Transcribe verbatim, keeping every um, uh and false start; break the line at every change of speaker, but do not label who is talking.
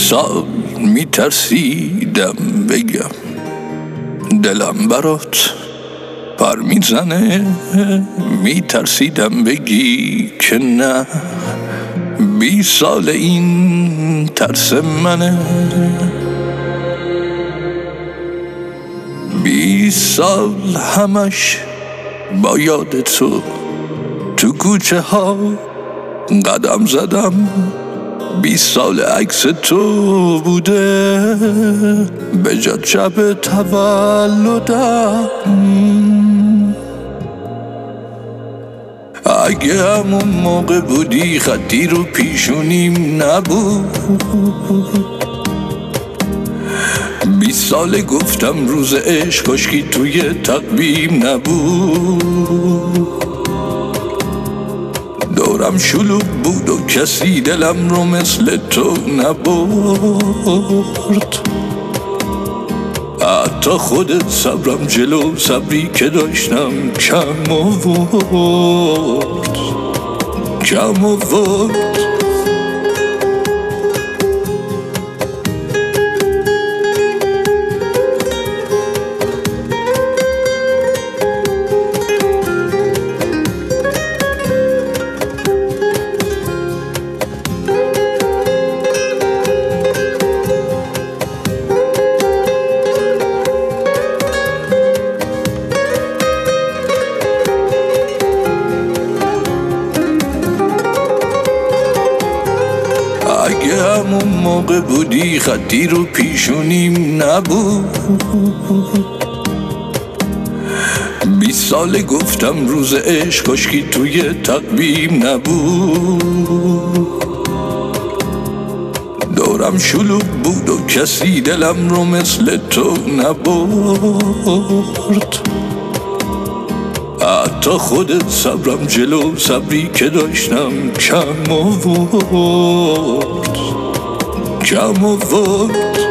سال میترسیدم بگم دلم برات پر میزنه، میترسیدم بگی که نه، بیست سال این ترس منه. بیست سال همش با یاد تو تو کوچه ها قدم زدم، بیست سال عکس تو بوده به جا شب تولدم. اگه همون موقع بودی خطی رو پیشونیم نبود، بیست ساله گفتم روز عشق کاشکی توی تقویم نبود. دورم شلوغ بود و کسی دلم رو مثل تو نبرد، حتی خودت صبرم جلو صبری که داشتم کم آورد کم آورد. اگه همون موقع بودی خطی رو پیشونیم نبود، بیست ساله گفتم روز عشق کاشکی توی تقویم نبود. دورم شلوغ بود و کسی دلم رو مثل تو نبرد، حتی خودت صبرم جلو صبری که داشتم کم آورد کم آورد.